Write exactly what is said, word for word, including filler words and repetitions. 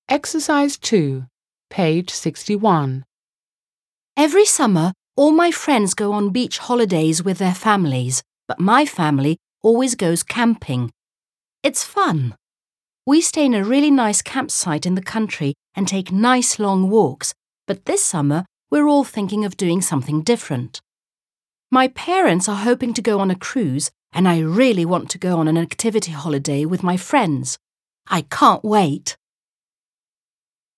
Exercise two, page sixty-one. Every summer, all my friends go on beach holidays with their families, but my family always goes camping. It's fun. We stay in a really nice campsite in the country and take nice long walks, but this summer we're all thinking of doing something different. My parents are hoping to go on a cruise, and I really want to go on an activity holiday with my friends. I can't wait.